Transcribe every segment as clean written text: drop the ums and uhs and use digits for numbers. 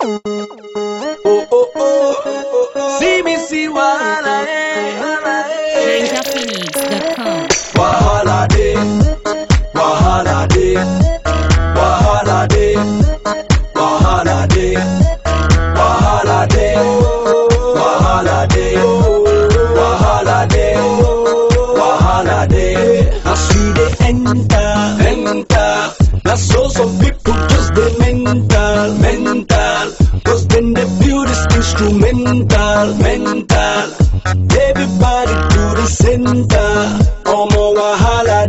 Oh, oh, oh. See me, see wahala, NinjaPhoenix.com. Wahala day, wahala day, wahala day, wahala day, wahala day, wahala day, wahala day, wahala day. As we dey enter. Now so some people just dey mental. Cause then they build this instrumental. Everybody to the center. Omo wahala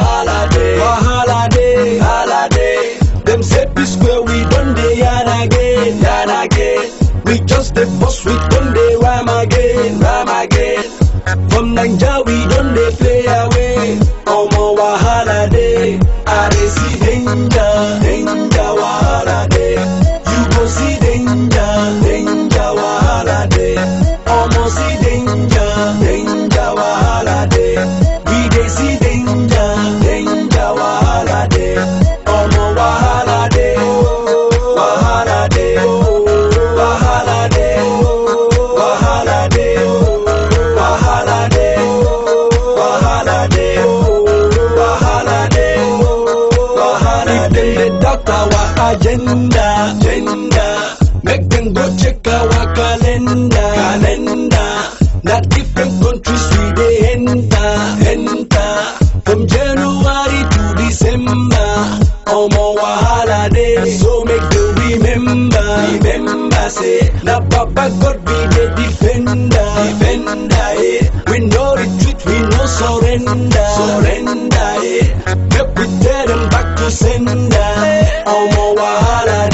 day. Them say peace where we done dey yarn again. We just dey bust, we done dey rhyme again. From Naija we done dey play away. Omo wahala day. I dey see danger wahala day. You go see danger wahala day. Omo see danger wahala day. We dey see danger wahala day. Omo wahala day, wahala day, wahala day, wahala day, wahala day, wahala day, wahala day, wahala day. If them dey doubt our agenda, make them go check our calendar. Na different countries we dey enter. From January to December. Omo wahala day. So make them remember say na Baba God be the defender. We no retreat, we no surrender. Make we tell them back to sender. Omo wahala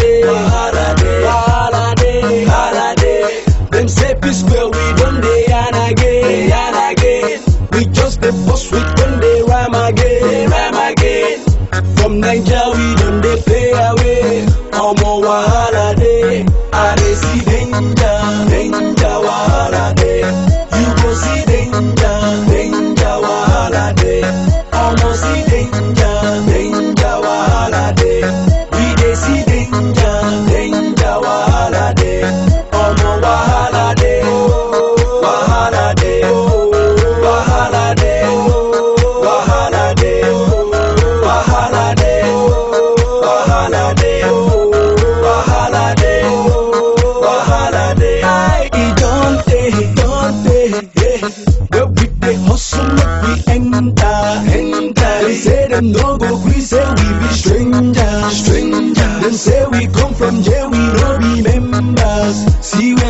day. Them say peace where we done dey yarn again. We just dey bust, we done dey rhyme again. From Naija we done dey play away. Omo wahala day. I dey see danger wahala day. You go see danger wahala day. Omo see danger wahala day. We dey see danger wahala day. Omo wahala day, wahala day, wahala day, wahala day, wahala day, wahala day, wahala day, wahala day. I don't take, but we dey hustle make we enter. They say them no go gree, say we be stranger. Them say we come from jail, we no be members. See